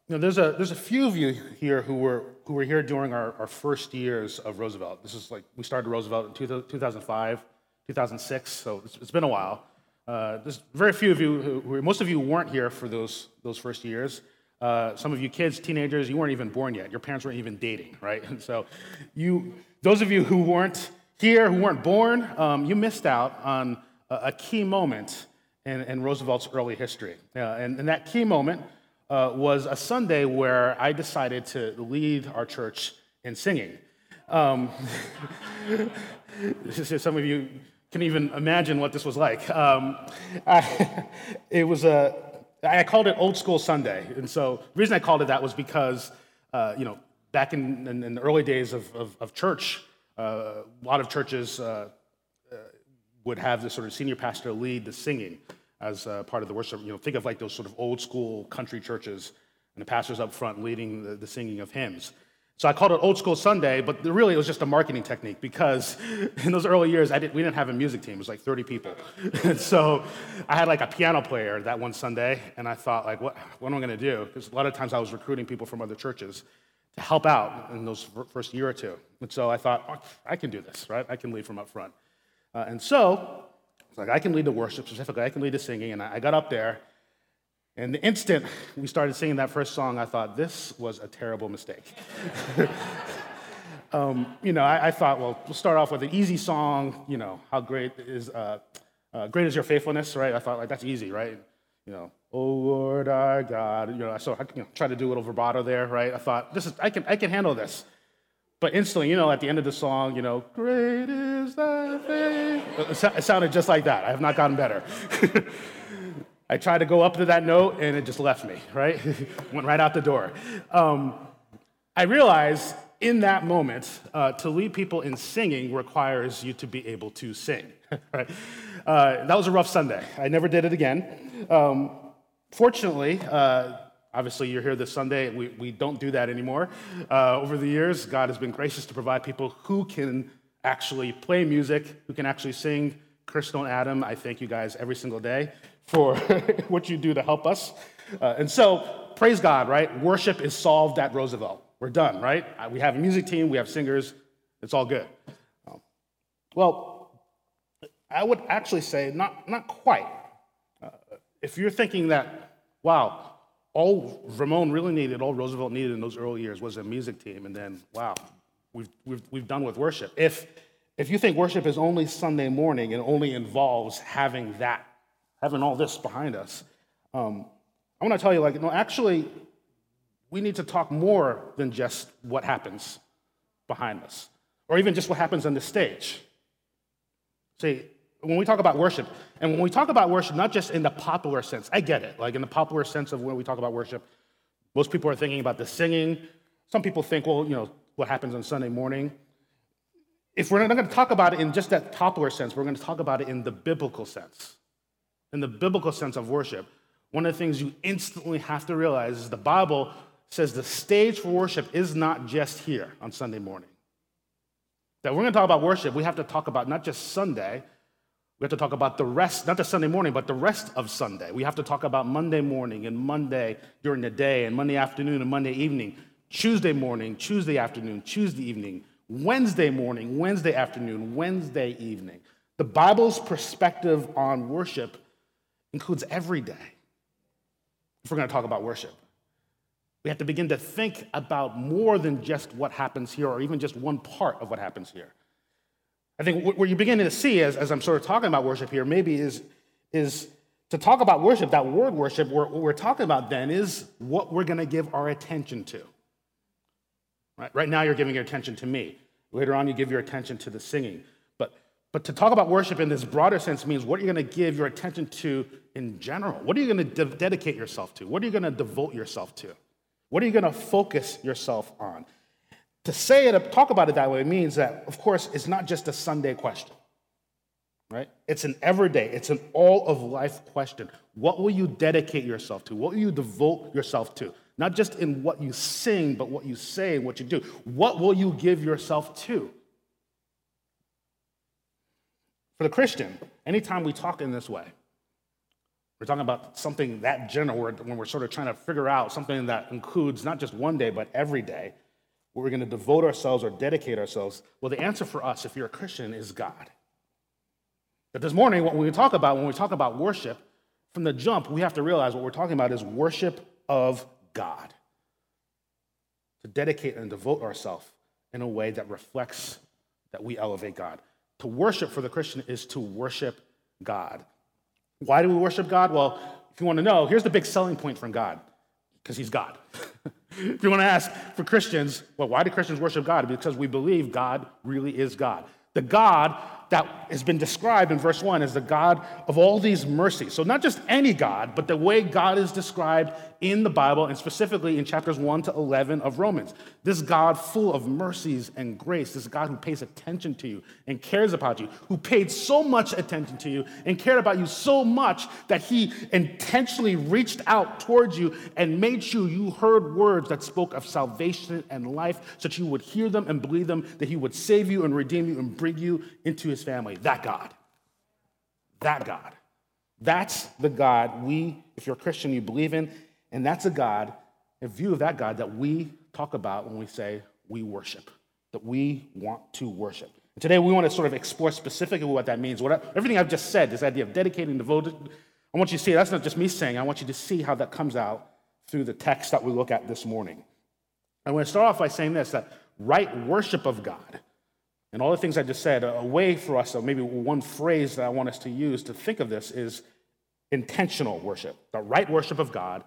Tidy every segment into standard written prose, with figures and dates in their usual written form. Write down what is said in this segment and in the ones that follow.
There's a few of you here who were here during our first years of Roosevelt. This is like we started Roosevelt in 2005, 2006, so it's been a while. There's very few of you most of you weren't here for those first years. Some of you kids, teenagers, you weren't even born yet. Your parents weren't even dating, right? And so those of you who weren't here, who weren't born, you missed out on a key moment in Roosevelt's early history. And that key moment was a Sunday where I decided to lead our church in singing. Some of you can even imagine what this was like. I called it Old School Sunday, and so the reason I called it that was because, back in the early days of church, a lot of churches would have this sort of senior pastor lead the singing as part of the worship. Think of like those sort of old school country churches, and the pastor's up front leading the singing of hymns. So I called it Old School Sunday, but really it was just a marketing technique because in those early years, we didn't have a music team. It was like 30 people. And so I had like a piano player that one Sunday, and I thought, like, what am I going to do? Because a lot of times I was recruiting people from other churches to help out in those first year or two. And so I thought, I can do this, right? I can lead from up front. And so it's like I can lead the worship, specifically I can lead the singing, and I got up there, and the instant we started singing that first song, I thought, this was a terrible mistake. I thought, well, we'll start off with an easy song, how great is your faithfulness, right? I thought, like, that's easy, right? Oh Lord our God, so I tried to do a little vibrato there, right? I thought, I can handle this. But instantly, at the end of the song, great is thy faith. It sounded just like that. I have not gotten better. I tried to go up to that note, and it just left me, right? Went right out the door. I realized in that moment, to lead people in singing requires you to be able to sing, right? That was a rough Sunday. I never did it again. Fortunately, obviously you're here this Sunday. We don't do that anymore. Over the years, God has been gracious to provide people who can actually play music, who can actually sing. Crystal and Adam, I thank you guys every single day for what you do to help us. And so, praise God, right? Worship is solved at Roosevelt. We're done, right? We have a music team, we have singers, it's all good. Well, I would actually say not quite. If you're thinking that, wow, all Ramon really needed, all Roosevelt needed in those early years was a music team, and then, wow, we've done with worship. If you think worship is only Sunday morning and only involves having all this behind us, I want to tell you, actually, we need to talk more than just what happens behind us, or even just what happens on the stage. See, when we talk about worship, and when we talk about worship, not just in the popular sense, I get it, like in the popular sense of when we talk about worship, most people are thinking about the singing. Some people think, well, what happens on Sunday morning. If we're not going to talk about it in just that popular sense, we're going to talk about it in the biblical sense. In the biblical sense of worship, one of the things you instantly have to realize is the Bible says the stage for worship is not just here on Sunday morning. That we're going to talk about worship, we have to talk about not just Sunday, we have to talk about the rest, not just Sunday morning, but the rest of Sunday. We have to talk about Monday morning and Monday during the day and Monday afternoon and Monday evening, Tuesday morning, Tuesday afternoon, Tuesday evening, Wednesday morning, Wednesday afternoon, Wednesday evening. The Bible's perspective on worship includes every day. If we're going to talk about worship, we have to begin to think about more than just what happens here or even just one part of what happens here. I think what you're beginning to see as I'm sort of talking about worship here maybe is to talk about worship, that word worship, what we're talking about then is what we're going to give our attention to. Right now, you're giving your attention to me. Later on, you give your attention to the singing. But to talk about worship in this broader sense means what you're going to give your attention to in general. What are you going to dedicate yourself to? What are you going to devote yourself to? What are you going to focus yourself on? To talk about it that way means that, of course, it's not just a Sunday question. Right? It's an everyday, it's an all-of-life question. What will you dedicate yourself to? What will you devote yourself to? Not just in what you sing, but what you say and what you do. What will you give yourself to? For the Christian, anytime we talk in this way, We're talking about something that general when we're sort of trying to figure out something that includes not just one day, but every day, where we're going to devote ourselves or dedicate ourselves. Well, the answer for us, if you're a Christian, is God. But this morning, when we talk about worship, from the jump, we have to realize what we're talking about is worship of God. To dedicate and devote ourselves in a way that reflects that we elevate God. To worship for the Christian is to worship God. Why do we worship God? Well, if you want to know, here's the big selling point from God, because he's God. If you want to ask for Christians, well, why do Christians worship God? Because we believe God really is God. The God that has been described in verse 1 as the God of all these mercies. So not just any God, but the way God is described in the Bible, and specifically in chapters 1 to 11 of Romans. This God full of mercies and grace, this God who pays attention to you and cares about you, who paid so much attention to you and cared about you so much that he intentionally reached out towards you and made sure you heard words that spoke of salvation and life so that you would hear them and believe them, that he would save you and redeem you and bring you into his family. That God. That God. That's the God if you're a Christian, you believe in, and that's a view of that God that we talk about when we say we worship, that we want to worship. And today we want to sort of explore specifically what that means. Everything I've just said, this idea of dedicating, devoted, I want you to see that's not just me saying, I want you to see how that comes out through the text that we look at this morning. I want to start off by saying this, that right worship of God, and all the things I just said, a way for us, or maybe one phrase that I want us to use to think of this is intentional worship. The right worship of God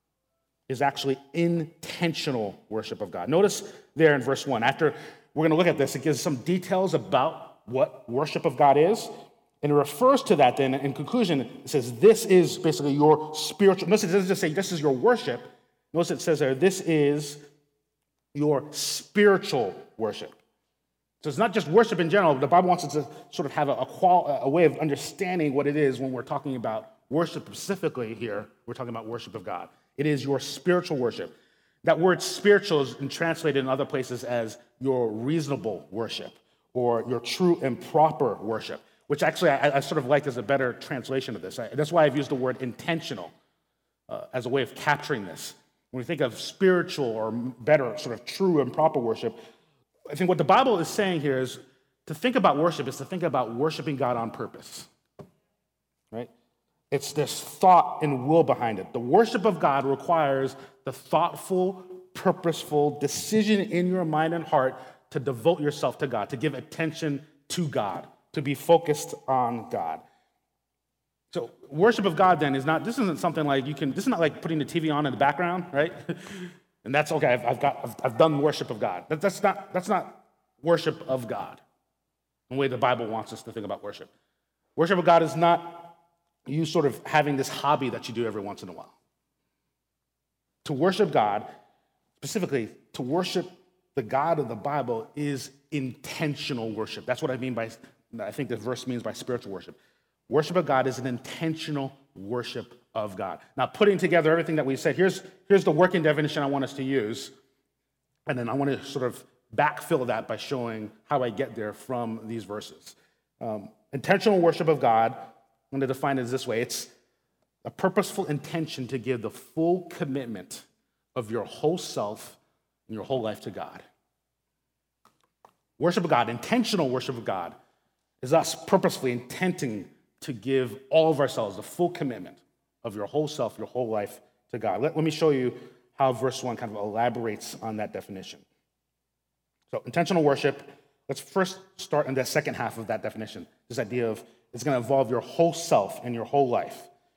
is actually intentional worship of God. Notice there in verse 1, after we're going to look at this, it gives some details about what worship of God is, and it refers to that then in conclusion. It says, this is basically your spiritual, notice it doesn't just say this is your worship. Notice it says there, this is your spiritual worship. So it's not just worship in general. The Bible wants us to sort of have a way of understanding what it is when we're talking about worship specifically here. We're talking about worship of God. It is your spiritual worship. That word spiritual is translated in other places as your reasonable worship or your true and proper worship, which actually I sort of like as a better translation of this. That's why I've used the word intentional as a way of capturing this. When we think of spiritual or better, sort of true and proper worship, I think what the Bible is saying here is to think about worship is to think about worshiping God on purpose, right? It's this thought and will behind it. The worship of God requires the thoughtful, purposeful decision in your mind and heart to devote yourself to God, to give attention to God, to be focused on God. So worship of God then this isn't something like this is not like putting the TV on in the background, right? And that's okay. I've done worship of God. That's not worship of God, the way the Bible wants us to think about worship. Worship of God is not you sort of having this hobby that you do every once in a while. To worship God, specifically to worship the God of the Bible, is intentional worship. That's what I mean by, I think this verse means by spiritual worship. Worship of God is an intentional worship of God. Now, putting together everything that we said, here's the working definition I want us to use, and then I want to sort of backfill that by showing how I get there from these verses. Intentional worship of God, I'm going to define it this way. It's a purposeful intention to give the full commitment of your whole self and your whole life to God. Worship of God, intentional worship of God, is us purposefully intending to give all of ourselves, the full commitment of your whole self, your whole life to God. Let me show you how verse 1 kind of elaborates on that definition. So intentional worship, let's first start in the second half of that definition, this idea of it's going to involve your whole self and your whole life.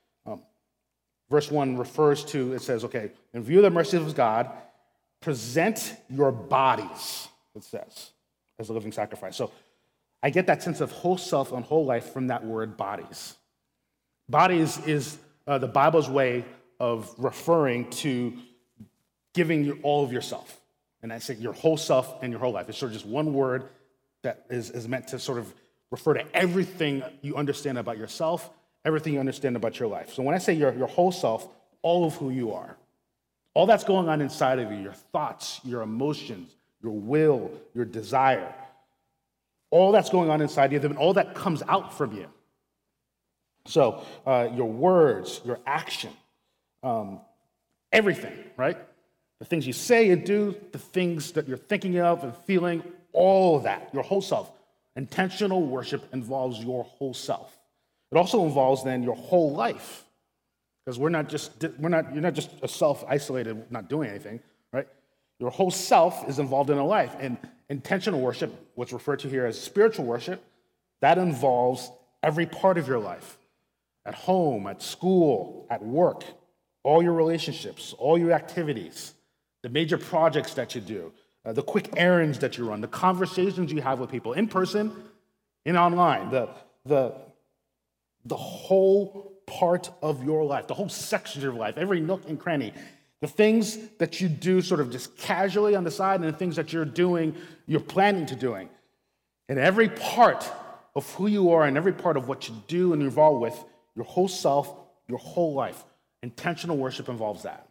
Verse 1 refers to, it says, okay, in view of the mercy of God, present your bodies, it says, as a living sacrifice. So I get that sense of whole self and whole life from that word bodies. Bodies is the Bible's way of referring to giving you all of yourself. And I say your whole self and your whole life. It's sort of just one word that is meant to sort of refer to everything you understand about yourself, everything you understand about your life. So when I say your whole self, all of who you are, all that's going on inside of you, your thoughts, your emotions, your will, your desire, all that's going on inside you, and all that comes out from you. So your words, your action, everything, right? The things you say and do, the things that you're thinking of and feeling, all of that, your whole self. Intentional worship involves your whole self. It also involves then your whole life, because you're not just a self-isolated, not doing anything, right? Your whole self is involved in a life. And intentional worship, what's referred to here as spiritual worship, that involves every part of your life. At home, at school, at work, all your relationships, all your activities, the major projects that you do, the quick errands that you run, the conversations you have with people in person and online, the whole part of your life, the whole section of your life, every nook and cranny, the things that you do sort of just casually on the side and the things that you're planning to doing. And every part of who you are and every part of what you do and you're involved with, your whole self, your whole life. Intentional worship involves that.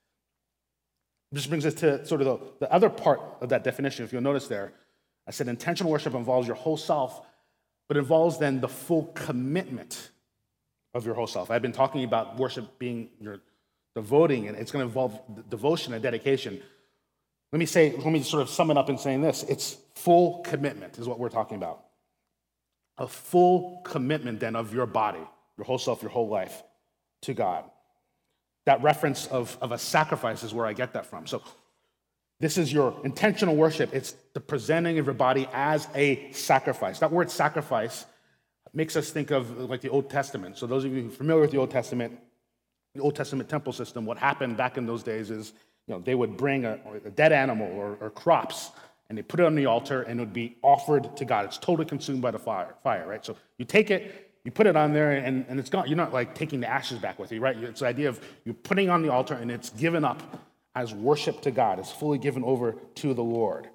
This brings us to sort of the other part of that definition. If you'll notice there, I said intentional worship involves your whole self, but involves then the full commitment of your whole self. I've been talking about worship being your devoting, and it's going to involve devotion and dedication. Let me sort of sum it up in saying this. It's full commitment is what we're talking about. A full commitment then of your body, your whole self, your whole life to God. That reference of a sacrifice is where I get that from. So this is your intentional worship. It's the presenting of your body as a sacrifice. That word sacrifice makes us think of like the Old Testament. So those of you who are familiar with the Old Testament temple system, what happened back in those days is, they would bring a dead animal or crops, and they put it on the altar, and it would be offered to God. It's totally consumed by the fire, right? So you take it, you put it on there, and it's gone. You're not like taking the ashes back with you, right? It's the idea of you putting on the altar, and it's given up as worship to God. It's fully given over to the Lord.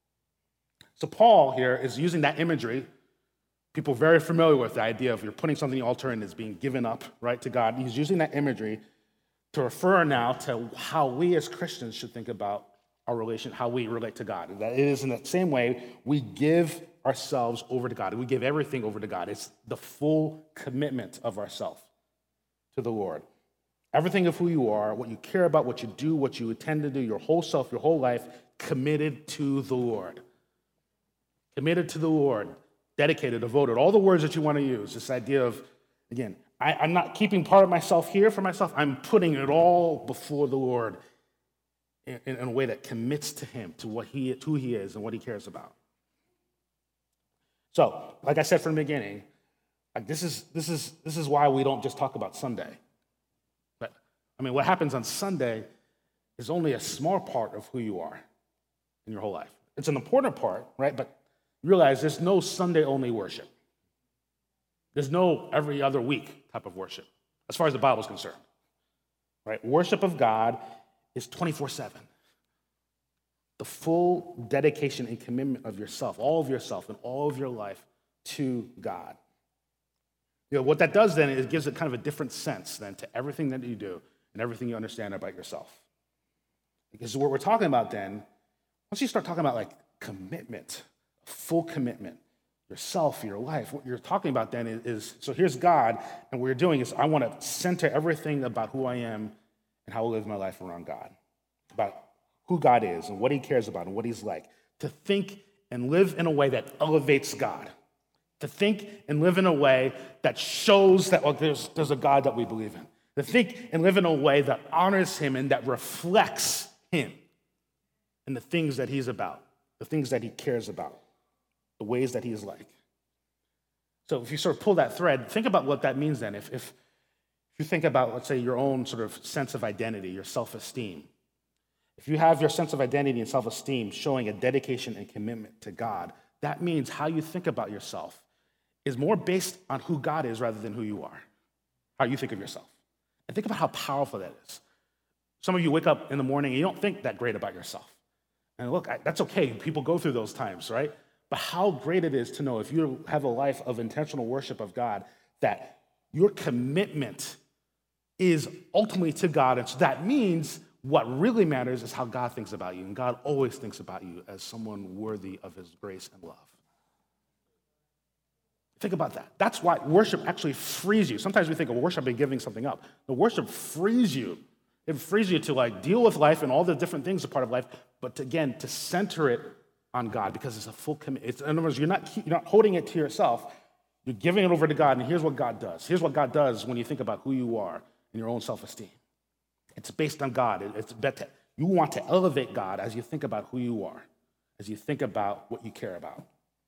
So Paul here is using that imagery. People very familiar with the idea of you're putting something on the altar and it's being given up, right, to God. He's using that imagery to refer now to how we as Christians should think about our relation, how we relate to God. That it is in that same way we give ourselves over to God. We give everything over to God. It's the full commitment of ourselves to the Lord. Everything of who you are, what you care about, what you do, what you intend to do, your whole self, your whole life, committed to the Lord. Committed to the Lord. Dedicated, devoted, all the words that you want to use. This idea of, again, I'm not keeping part of myself here for myself. I'm putting it all before the Lord in a way that commits to Him, to who He is and what He cares about. So, like I said from the beginning, this is why we don't just talk about Sunday. But what happens on Sunday is only a small part of who you are in your whole life. It's an important part, right? But realize there's no Sunday-only worship. There's no every other week type of worship, as far as the Bible is concerned. Right? Worship of God is 24/7. The full dedication and commitment of yourself, all of yourself and all of your life to God. What that does then is it gives it kind of a different sense then to everything that you do and everything you understand about yourself. Because what we're talking about then, once you start talking about like commitment, full commitment, yourself, your life, what you're talking about then is so here's God, and what you're doing is I want to center everything about who I am and how I live my life around God, about who God is and what He cares about and what He's like, to think and live in a way that elevates God, to think and live in a way that shows that there's a God that we believe in, to think and live in a way that honors Him and that reflects Him and the things that He's about, the things that He cares about, the ways that He is like. So if you sort of pull that thread, think about what that means then. If you think about, let's say, your own sort of sense of identity, your self-esteem, if you have your sense of identity and self-esteem showing a dedication and commitment to God, that means how you think about yourself is more based on who God is rather than who you are, how you think of yourself. And think about how powerful that is. Some of you wake up in the morning and you don't think that great about yourself. And look, that's okay. People go through those times, right? But how great it is to know if you have a life of intentional worship of God, that your commitment is ultimately to God. And so that means what really matters is how God thinks about you. And God always thinks about you as someone worthy of His grace and love. Think about that. That's why worship actually frees you. Sometimes we think of worship and giving something up. The worship frees you. It frees you to like deal with life and all the different things a part of life, but to center it on God because it's a full commitment. In other words, you're not holding it to yourself. You're giving it over to God, and here's what God does. Here's what God does when you think about who you are and your own self-esteem. It's based on God. It's better. You want to elevate God as you think about who you are, as you think about what you care about.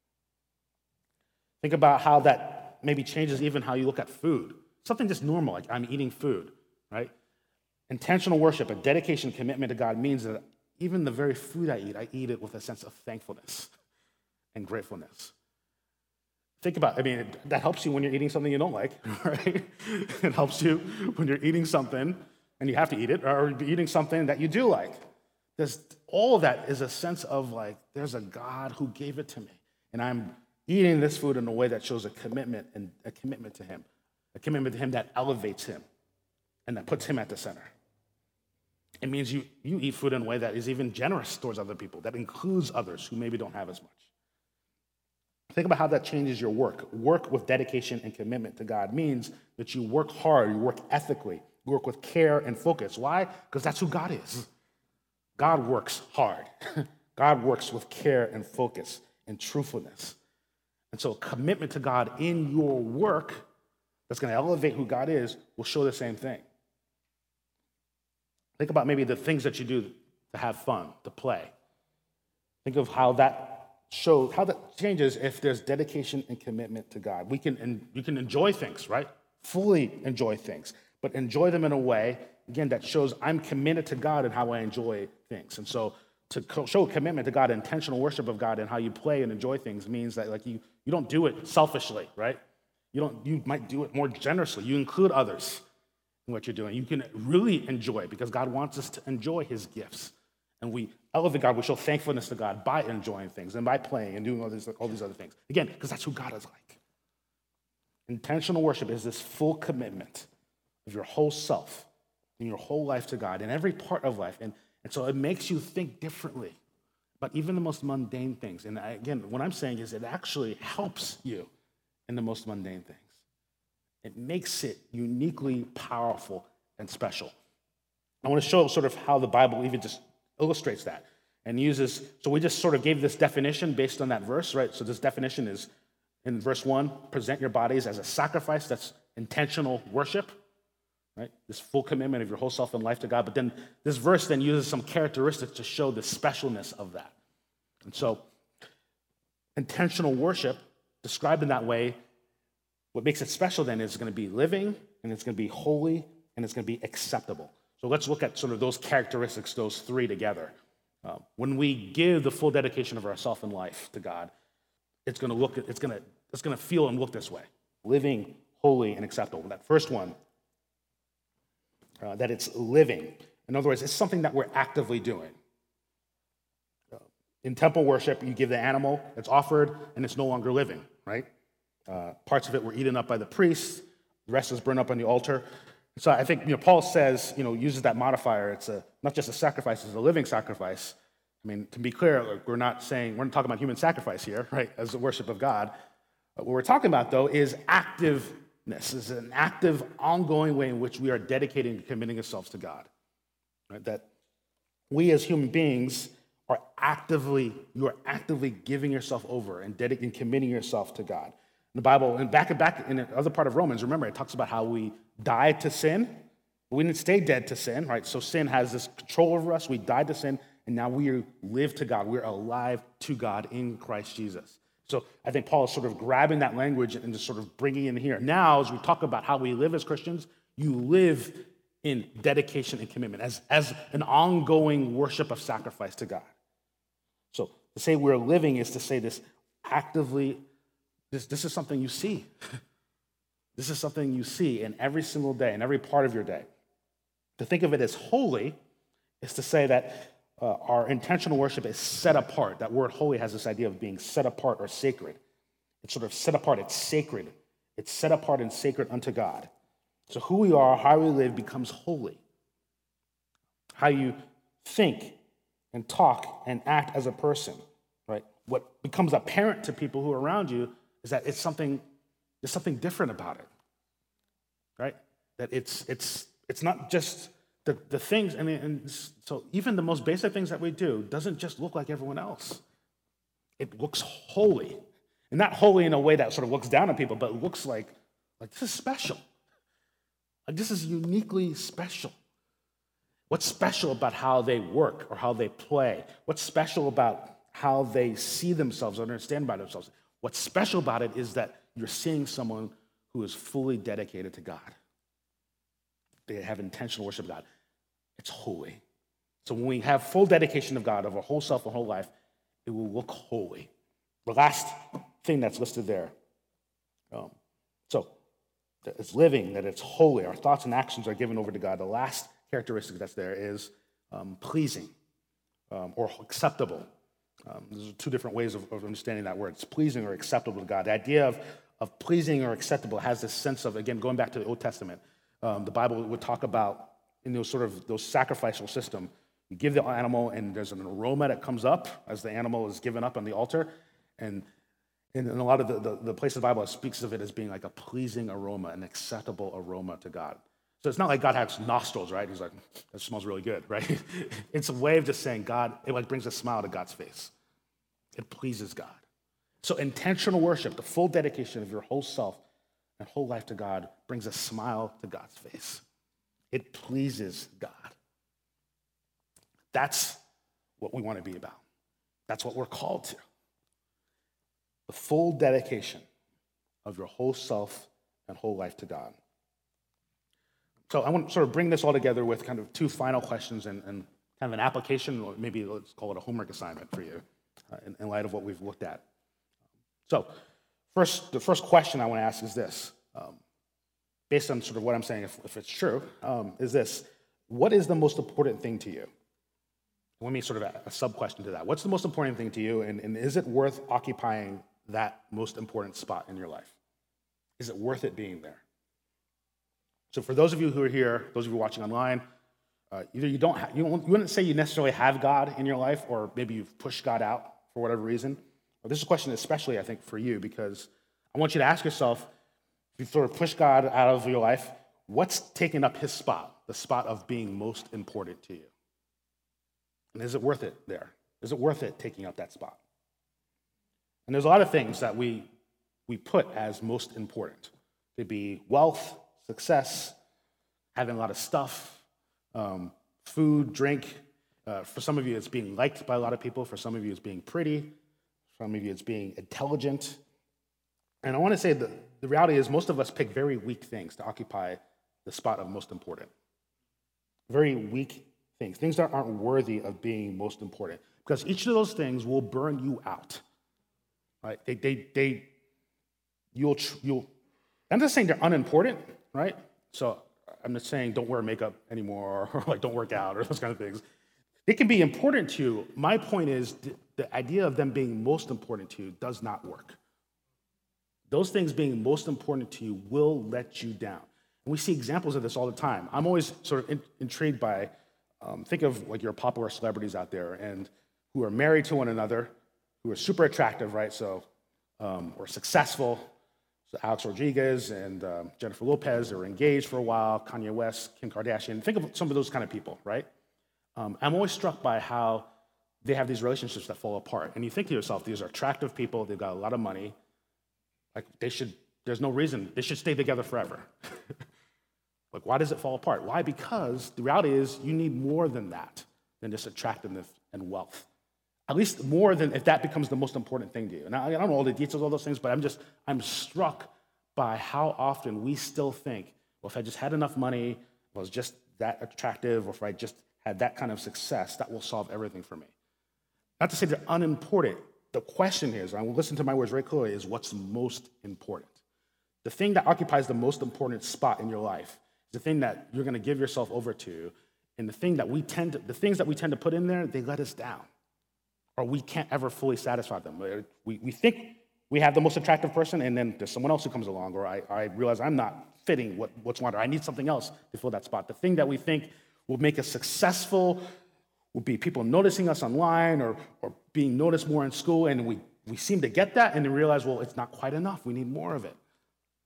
Think about how that maybe changes even how you look at food. Something just normal, like I'm eating food, right? Intentional worship, a dedication, commitment to God means that even the very food I eat it with a sense of thankfulness and gratefulness. Think about, that helps you when you're eating something you don't like, right? It helps you when you're eating something and you have to eat it, or eating something that you do like. All of that is a sense of like, there's a God who gave it to me, and I'm eating this food in a way that shows a commitment to him, a commitment to him that elevates him and that puts him at the center. It means you eat food in a way that is even generous towards other people, that includes others who maybe don't have as much. Think about how that changes your work. Work with dedication and commitment to God means that you work hard, you work ethically, you work with care and focus. Why? Because that's who God is. God works hard. God works with care and focus and truthfulness. And so commitment to God in your work that's going to elevate who God is will show the same thing. Think about maybe the things that you do to have fun, to play. Think of how that changes if there's dedication and commitment to God. You can enjoy things, right? Fully enjoy things, but enjoy them in a way, again, that shows I'm committed to God and how I enjoy things. And so to show commitment to God, intentional worship of God and how you play and enjoy things means that like you don't do it selfishly, right? You might do it more generously. You include others in what you're doing. You can really enjoy because God wants us to enjoy his gifts. And we elevate God. We show thankfulness to God by enjoying things and by playing and doing all these other things. Again, because that's who God is like. Intentional worship is this full commitment of your whole self and your whole life to God in every part of life. And so it makes you think differently about even the most mundane things. And again, what I'm saying is it actually helps you in the most mundane things. It makes it uniquely powerful and special. I want to show sort of how the Bible even just illustrates that and uses, so we just sort of gave this definition based on that verse, right? So this definition is in verse 1, present your bodies as a sacrifice, that's intentional worship, right? This full commitment of your whole self and life to God. But then this verse then uses some characteristics to show the specialness of that. And so intentional worship, described in that way, what makes it special then is it's going to be living, and it's going to be holy, and it's going to be acceptable. So let's look at sort of those characteristics, those three together. When we give the full dedication of ourself and life to God, it's going to feel and look this way: living, holy, and acceptable. That first one, that it's living. In other words, it's something that we're actively doing. In temple worship, you give the animal, it's offered, and it's no longer living, right? Parts of it were eaten up by the priests. The rest is burned up on the altar. So I think Paul says, uses that modifier. It's not just a sacrifice; it's a living sacrifice. To be clear, we're not talking about human sacrifice here, right? As the worship of God. But what we're talking about, though, is activeness. Is an active, ongoing way in which we are dedicating and committing ourselves to God. Right? That we as human beings you are actively giving yourself over and dedicating, committing yourself to God. In the Bible, and back in the other part of Romans, remember, it talks about how we died to sin, but we didn't stay dead to sin, right? So sin has this control over us. We died to sin, and now we live to God. We're alive to God in Christ Jesus. So I think Paul is sort of grabbing that language and just sort of bringing it in here. Now, as we talk about how we live as Christians, you live in dedication and commitment as an ongoing worship of sacrifice to God. So to say we're living is to say this actively. This is something you see. This is something you see in every single day, in every part of your day. To think of it as holy is to say that our intentional worship is set apart. That word holy has this idea of being set apart or sacred. It's sort of set apart. It's sacred. It's set apart and sacred unto God. So who we are, how we live becomes holy. How you think and talk and act as a person, right? What becomes apparent to people who are around you is that it's something There's something different about it, right? That it's not just the things, and so even the most basic things that we do doesn't just look like everyone else. It looks holy. And not holy in a way that sort of looks down on people, but it looks like this is special. Like this is uniquely special. What's special about how they work or how they play? What's special about how they see themselves or understand about themselves? What's special about it is that you're seeing someone who is fully dedicated to God. They have intentional worship of God. It's holy. So when we have full dedication of God of our whole self and whole life, it will look holy. The last thing that's listed there. So that it's living, that it's holy. Our thoughts and actions are given over to God. The last characteristic that's there is pleasing or acceptable. There's two different ways of understanding that word. It's pleasing or acceptable to God. The idea of pleasing or acceptable has this sense of, again, going back to the Old Testament, the Bible would talk about in those sacrificial system, you give the animal and there's an aroma that comes up as the animal is given up on the altar. And in a lot of the places of the Bible, it speaks of it as being like a pleasing aroma, an acceptable aroma to God. So it's not like God has nostrils, right? He's like, that smells really good, right? It's a way of just saying God, it like brings a smile to God's face. It pleases God. So intentional worship, the full dedication of your whole self and whole life to God brings a smile to God's face. It pleases God. That's what we want to be about. That's what we're called to. The full dedication of your whole self and whole life to God. So I want to sort of bring this all together with kind of two final questions and kind of an application, or maybe let's call it a homework assignment for you in light of what we've looked at. So the first question I want to ask is this, based on sort of what I'm saying, if it's true, is this: what is the most important thing to you? Let me sort of a sub-question to that. What's the most important thing to you, and is it worth occupying that most important spot in your life? Is it worth it being there? So for those of you who are here, those of you watching online, either you wouldn't say you necessarily have God in your life, or maybe you've pushed God out for whatever reason. Well, this is a question especially, I think, for you, because I want you to ask yourself, if you sort of push God out of your life, what's taking up his spot, the spot of being most important to you? And is it worth it there? Is it worth it taking up that spot? And there's a lot of things that we put as most important. It could be wealth, success, having a lot of stuff, food, drink. For some of you, it's being liked by a lot of people. For some of you, it's being pretty. For some of you, it's being intelligent. And I want to say that the reality is most of us pick very weak things to occupy the spot of most important. Very weak things that aren't worthy of being most important. Because each of those things will burn you out. Right? I'm just saying they're unimportant, right? So I'm not saying don't wear makeup anymore, or like don't work out, or those kind of things. They can be important to you. My point is the idea of them being most important to you does not work. Those things being most important to you will let you down. And we see examples of this all the time. I'm always sort of intrigued by, think of like your popular celebrities out there and who are married to one another, who are super attractive, right? So, or successful. So Alex Rodriguez and Jennifer Lopez are engaged for a while, Kanye West, Kim Kardashian. Think of some of those kind of people, right? I'm always struck by how they have these relationships that fall apart. And you think to yourself, these are attractive people, they've got a lot of money. Like there's no reason, they should stay together forever. Like, why does it fall apart? Why? Because the reality is you need more than that, than just attractiveness and wealth. At least more than if that becomes the most important thing to you. Now, I don't know all the details of all those things, but I'm struck by how often we still think, well, if I just had enough money, if I was just that attractive, or if I just had that kind of success, that will solve everything for me. Not to say they're unimportant. The question is, and I will listen to my words very clearly, is what's most important? The thing that occupies the most important spot in your life is the thing that you're going to give yourself over to, and the things that we tend to put in there, they let us down. Or we can't ever fully satisfy them. We think we have the most attractive person, and then there's someone else who comes along, or I realize I'm not fitting what's wanted. I need something else to fill that spot. The thing that we think will make us successful will be people noticing us online or being noticed more in school, and we seem to get that, and then realize, well, it's not quite enough. We need more of it.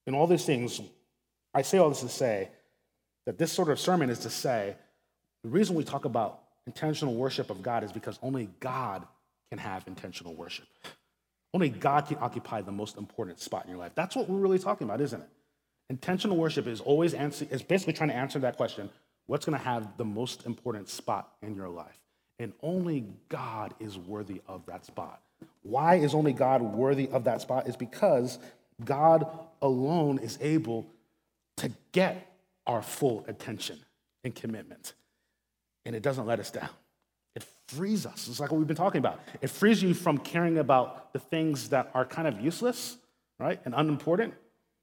In all these things, I say all this to say that this sort of sermon is to say the reason we talk about intentional worship of God is because only God can have intentional worship. Only God can occupy the most important spot in your life. That's what we're really talking about, isn't it? Intentional worship is basically trying to answer that question, what's going to have the most important spot in your life? And only God is worthy of that spot. Why is only God worthy of that spot? Is because God alone is able to get our full attention and commitment. And it doesn't let us down. It frees us. It's like what we've been talking about. It frees you from caring about the things that are kind of useless, right, and unimportant.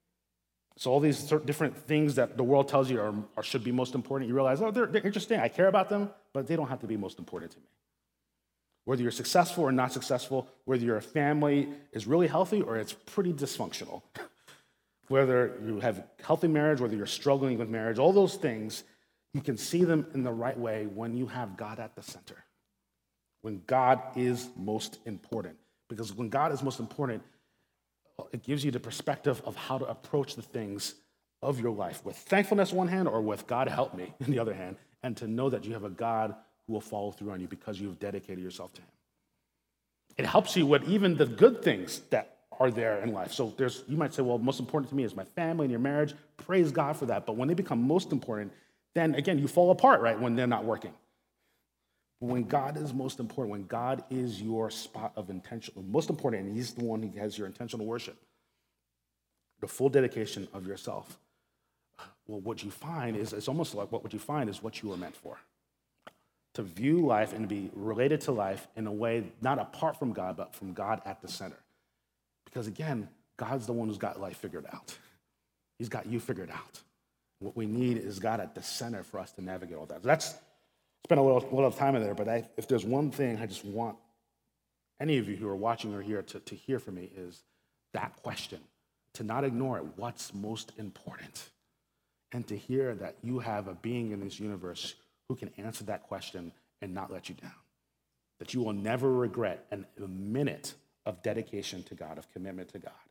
So all these different things that the world tells you are should be most important, you realize, oh, they're interesting. I care about them, but they don't have to be most important to me. Whether you're successful or not successful, whether your family is really healthy or it's pretty dysfunctional, whether you have healthy marriage, whether you're struggling with marriage, all those things, you can see them in the right way when you have God at the center, when God is most important. Because when God is most important, it gives you the perspective of how to approach the things of your life with thankfulness on one hand or with God help me on the other hand, and to know that you have a God who will follow through on you because you've dedicated yourself to him. It helps you with even the good things that are there in life. So you might say, well, most important to me is my family and your marriage. Praise God for that. But when they become most important, then again, you fall apart, right, when they're not working. But when God is most important, when God is your spot of intentional, most important, and he's the one who has your intentional worship, the full dedication of yourself, well, what you find is, it's almost like what you find is what you were meant for. To view life and be related to life in a way not apart from God, but from God at the center. Because again, God's the one who's got life figured out. He's got you figured out. What we need is God at the center for us to navigate all that. That's spent a little of time in there, but if there's one thing I just want any of you who are watching or here to hear from me is that question, to not ignore it. What's most important? And to hear that you have a being in this universe who can answer that question and not let you down. That you will never regret a minute of dedication to God, of commitment to God.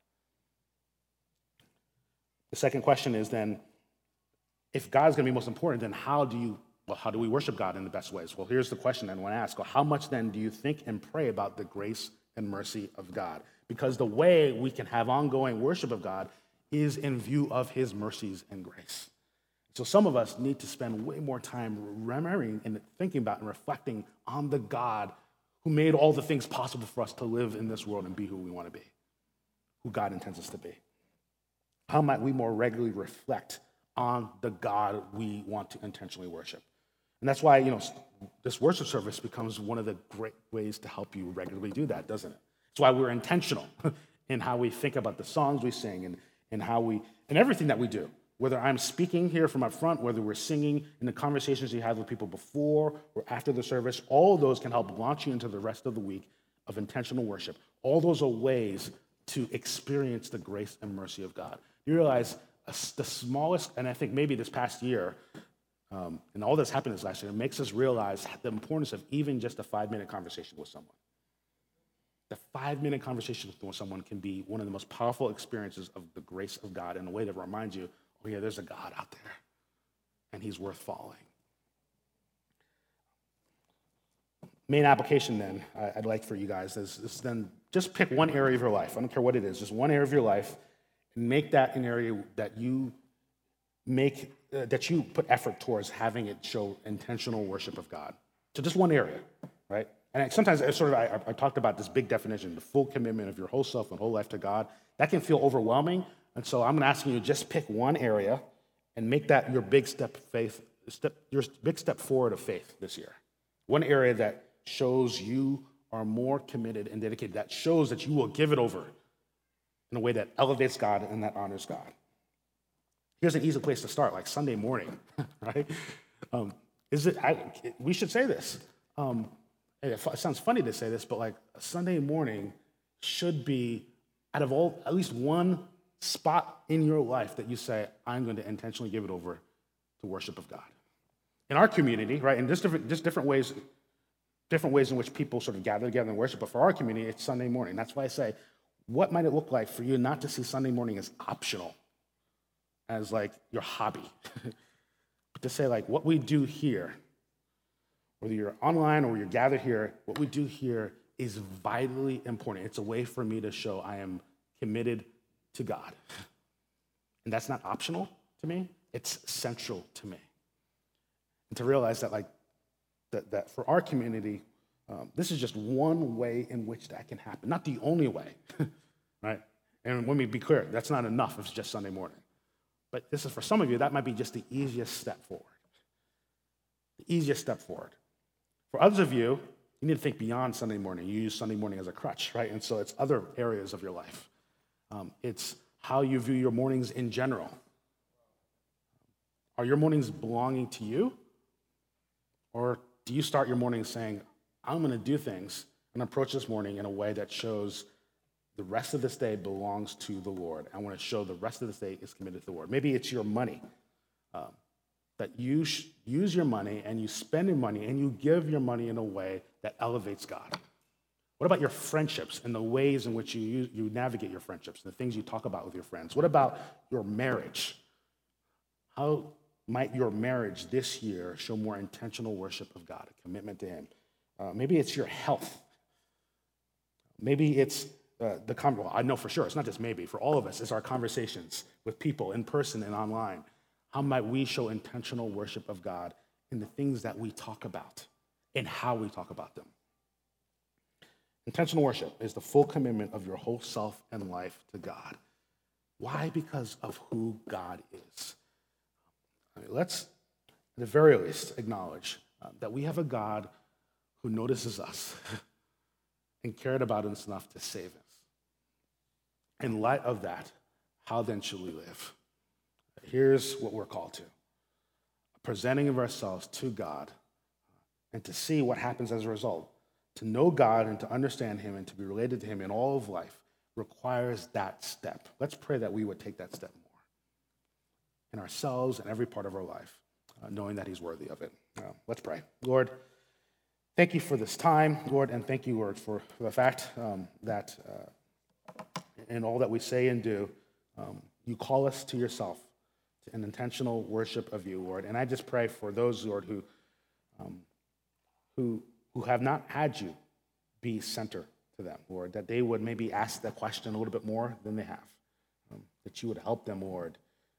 The second question is then, if God's going to be most important, then how do we worship God in the best ways? Well, here's the question I want to ask. Well, how much then do you think and pray about the grace and mercy of God? Because the way we can have ongoing worship of God is in view of his mercies and grace. So some of us need to spend way more time remembering and thinking about and reflecting on the God who made all the things possible for us to live in this world and be who we want to be, who God intends us to be. How might we more regularly reflect on the God we want to intentionally worship? And that's why, this worship service becomes one of the great ways to help you regularly do that, doesn't it? That's why we're intentional in how we think about the songs we sing and everything that we do. Whether I'm speaking here from up front, whether we're singing in the conversations you have with people before or after the service, all of those can help launch you into the rest of the week of intentional worship. All those are ways to experience the grace and mercy of God. You realize the smallest, and I think maybe this past year, and all this happened this last year, it makes us realize the importance of even just a 5-minute conversation with someone. The 5-minute conversation with someone can be one of the most powerful experiences of the grace of God in a way that reminds you, oh yeah, there's a God out there, and he's worth following. Main application then, I'd like for you guys is then just pick one area of your life. I don't care what it is, just one area of your life, and make that an area that you put effort towards having it show intentional worship of God. So just one area, right? And sometimes I talked about this big definition, the full commitment of your whole self and whole life to God. That can feel overwhelming. And so I'm asking you to just pick one area and make that your big step forward of faith this year. One area that shows you are more committed and dedicated, that shows that you will give it over in a way that elevates God and that honors God. Here's an easy place to start, like Sunday morning, right? We should say this. It sounds funny to say this, but like a Sunday morning should be, out of at least one spot in your life that you say, I'm going to intentionally give it over to worship of God. In our community, right, and just different ways in which people sort of gather together and worship, but for our community, it's Sunday morning. That's why I say, what might it look like for you not to see Sunday morning as optional, as like your hobby, but to say like what we do here, whether you're online or you're gathered here, what we do here is vitally important. It's a way for me to show I am committed to God. And that's not optional to me, it's central to me. And to realize that like that for our community, this is just one way in which that can happen. Not the only way, right? And let me be clear, that's not enough if it's just Sunday morning. But this is for some of you, that might be just the easiest step forward. The easiest step forward. For others of you, you need to think beyond Sunday morning. You use Sunday morning as a crutch, right? And so it's other areas of your life. It's how you view your mornings in general. Are your mornings belonging to you? Or do you start your morning saying, I'm going to do things and approach this morning in a way that shows the rest of this day belongs to the Lord. I want to show the rest of this day is committed to the Lord. Maybe it's your money. That you use your money and you spend your money and you give your money in a way that elevates God. What about your friendships and the ways in which you navigate your friendships and the things you talk about with your friends? What about your marriage? How might your marriage this year show more intentional worship of God, a commitment to Him? Maybe it's your health. Maybe it's well, I know for sure, it's not just maybe, for all of us, it's our conversations with people in person and online. How might we show intentional worship of God in the things that we talk about and how we talk about them? Intentional worship is the full commitment of your whole self and life to God. Why? Because of who God is. Let's, at the very least, acknowledge that we have a God who notices us and cared about us enough to save us. In light of that, how then should we live? Here's what we're called to. Presenting of ourselves to God and to see what happens as a result. To know God and to understand Him and to be related to Him in all of life requires that step. Let's pray that we would take that step more in ourselves and every part of our life, knowing that He's worthy of it. Let's pray. Lord, thank you for this time, Lord, and thank you, Lord, for the fact that in all that we say and do, you call us to yourself, to an intentional worship of you, Lord. And I just pray for those, Lord, who have not had you be center to them, Lord, that they would maybe ask that question a little bit more than they have, that you would help them, Lord,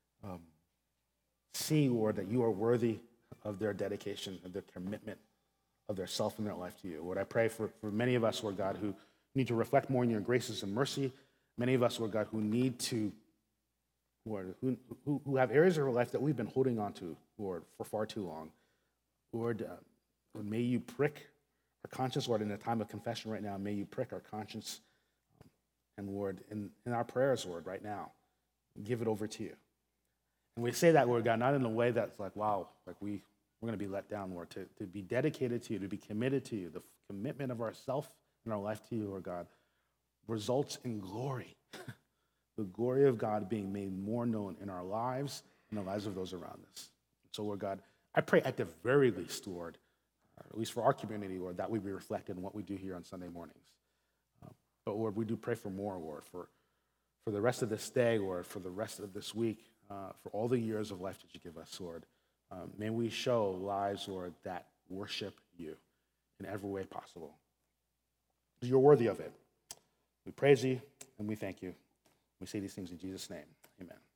see, Lord, that you are worthy of their dedication, of their commitment, of their self and their life to you. Lord, I pray for many of us, Lord God, who need to reflect more on your graces and mercy. Many of us, Lord God, who need to, Lord, who have areas of our life that we've been holding on to, Lord, for far too long. Lord, may you prick our conscience, Lord, in a time of confession right now. May you prick our conscience. And Lord, in our prayers, Lord, right now, give it over to you. And we say that, Lord God, not in a way that's like, wow, like we're going to be let down, Lord, to be dedicated to you, to be committed to you. The commitment of ourself and our life to you, Lord God, results in glory. The glory of God being made more known in our lives and the lives of those around us. So, Lord God, I pray at the very least, Lord, at least for our community, Lord, that we be reflected in what we do here on Sunday mornings. But, Lord, we do pray for more, Lord, for the rest of this day, Lord, for the rest of this week, for all the years of life that you give us, Lord. May we show lives, Lord, that worship you in every way possible. You're worthy of it. We praise you and we thank you. We say these things in Jesus' name. Amen.